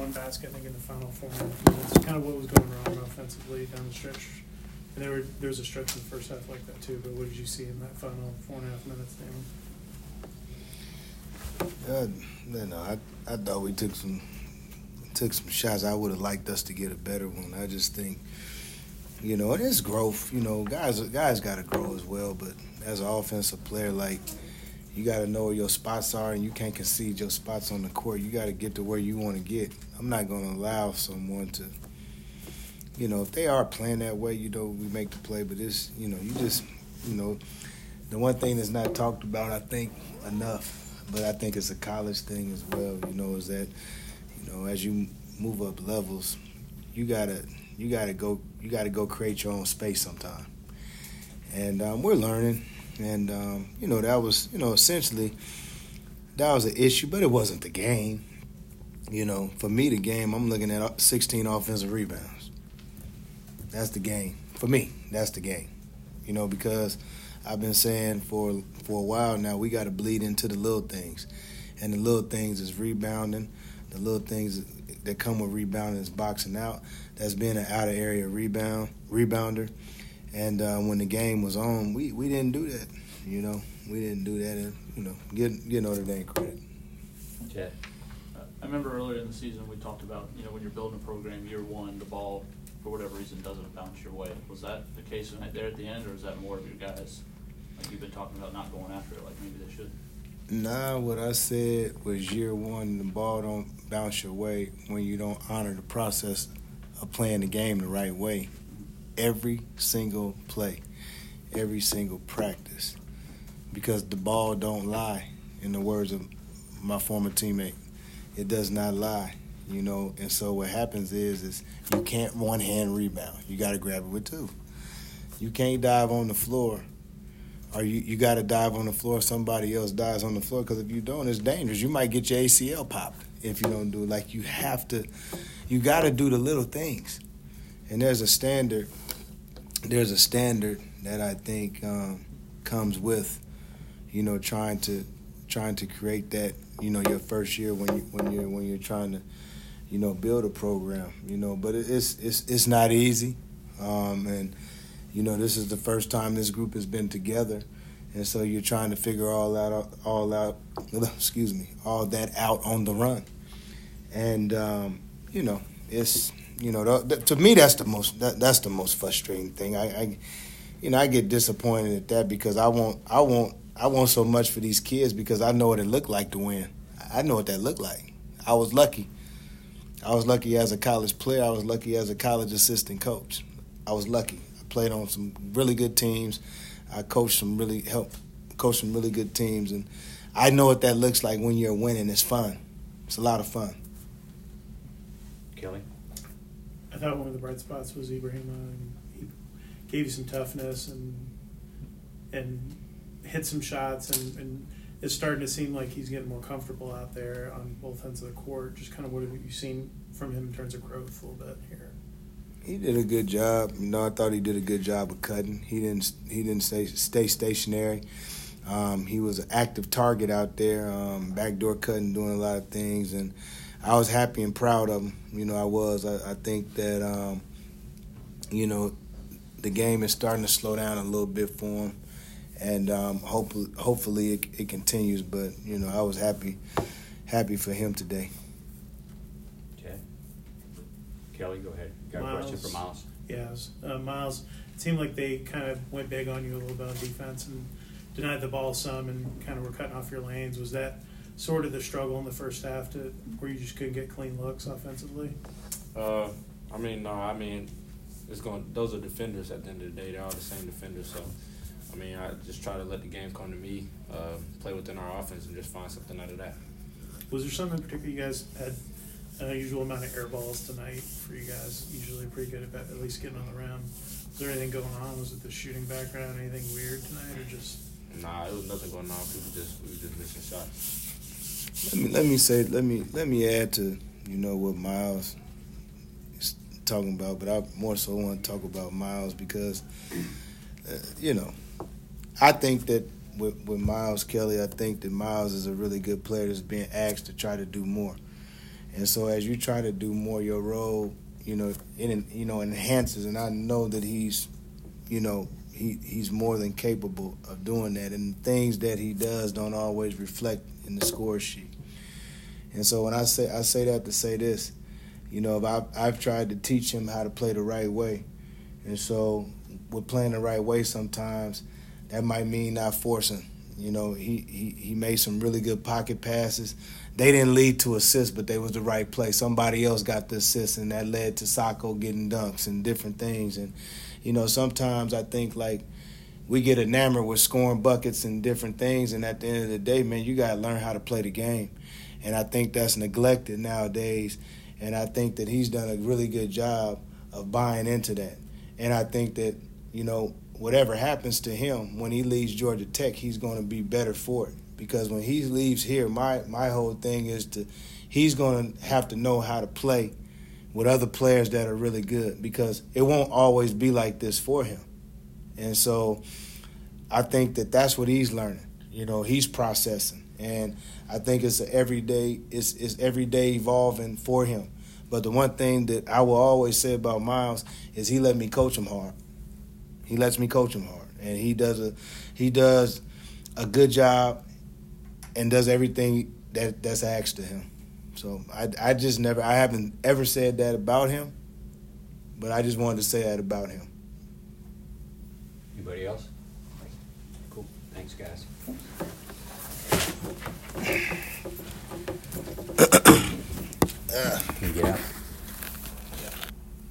one basket, I think, in the final 4.5 minutes. Kind of what was going wrong offensively down the stretch. And there was a stretch in the first half like that too, but what did you see in that final 4.5 minutes, Damon? I thought we took some shots. I would have liked us to get a better one. I just think, it is growth. Guys got to grow as well. But as an offensive player, you got to know where your spots are, and you can't concede your spots on the court. You got to get to where you want to get. I'm not going to allow someone to, if they are playing that way, we make the play. But it's, the one thing that's not talked about, I think, enough, but I think it's a college thing as well, is that, as you move up levels, you gotta go create your own space sometime. And we're learning, and that was essentially that was an issue, but it wasn't the game. For me, the game, I'm looking at 16 offensive rebounds. That's the game for me. That's the game, because I've been saying for a while now we got to bleed into the little things, and the little things is rebounding. The little things that come with rebounding is boxing out. That's being an out-of-area rebounder. And when the game was on, we didn't do that. We didn't do that. And, get Notre Dame credit. Chad. I remember earlier in the season we talked about, when you're building a program, year one, the ball, for whatever reason, doesn't bounce your way. Was that the case there at the end, or is that more of your guys, like you've been talking about, not going after it like maybe they should? Nah, what I said was year one, the ball don't bounce your way when you don't honor the process of playing the game the right way. Every single play, every single practice. Because the ball don't lie, in the words of my former teammate. It does not lie, And so what happens is you can't one-hand rebound. You got to grab it with two. You can't dive on the floor. Or you got to dive on the floor, somebody else dives on the floor, because if you don't, it's dangerous. You might get your ACL popped if you don't do it. You got to do the little things. And there's a standard that I think comes with, trying to create that, your first year when you're trying to, build a program, but it's not easy. And this is the first time this group has been together, and so you're trying to figure all that out on the run. And it's to me that's the most frustrating thing. I get disappointed at that because I want so much for these kids because I know what it looked like to win. I know what that looked like. I was lucky. I was lucky as a college player. I was lucky as a college assistant coach. I was lucky. Played on some really good teams. I coached some really good teams, and I know what that looks like when you're winning. It's fun. It's a lot of fun. Kelly? I thought one of the bright spots was Ibrahima. He gave you some toughness and hit some shots, and it's starting to seem like he's getting more comfortable out there on both ends of the court. Just kind of what have you seen from him in terms of growth a little bit here? He did a good job. I thought he did a good job of cutting. He didn't stay stationary. He was an active target out there, backdoor cutting, doing a lot of things, and I was happy and proud of him. I was. I think that the game is starting to slow down a little bit for him, and hopefully it continues. But I was happy for him today. Okay. Kelly, go ahead. Got a question for Miles? Yeah, Miles, it seemed like they kind of went big on you a little bit on defense and denied the ball some and kind of were cutting off your lanes. Was that sort of the struggle in the first half where you just couldn't get clean looks offensively? No. Those are defenders at the end of the day. They're all the same defenders. So, I just try to let the game come to me, play within our offense, and just find something out of that. Was there something in particular you guys had an unusual amount of air balls tonight for you guys? Usually pretty good at least getting on the rim. Was there anything going on? Was it the shooting background? Anything weird tonight, or just? Nah, it was nothing going on. We were just missing shots. Let me add to what Miles is talking about, but I more so want to talk about Miles because I think that with Miles Kelly, I think that Miles is a really good player that's being asked to try to do more. And so as you try to do more your role, it enhances. And I know that he's more than capable of doing that. And things that he does don't always reflect in the score sheet. And so when I say that to say this, I've tried to teach him how to play the right way. And so with playing the right way sometimes, that might mean not forcing. He made some really good pocket passes. They didn't lead to assists, but they was the right play. Somebody else got the assist, and that led to Sacco getting dunks and different things. And, sometimes I think, like, we get enamored with scoring buckets and different things, and at the end of the day, man, you got to learn how to play the game. And I think that's neglected nowadays, and I think that he's done a really good job of buying into that. And I think that, whatever happens to him when he leaves Georgia Tech, he's going to be better for it. Because when he leaves here, my whole thing is he's going to have to know how to play with other players that are really good, because it won't always be like this for him. And so I think that that's what he's learning. He's processing. And I think it's every day evolving for him. But the one thing that I will always say about Miles is he let me coach him hard. He lets me coach him hard. And he does a good job and does everything that's asked of him. So I haven't ever said that about him, but I just wanted to say that about him. Anybody else? Cool. Thanks, guys.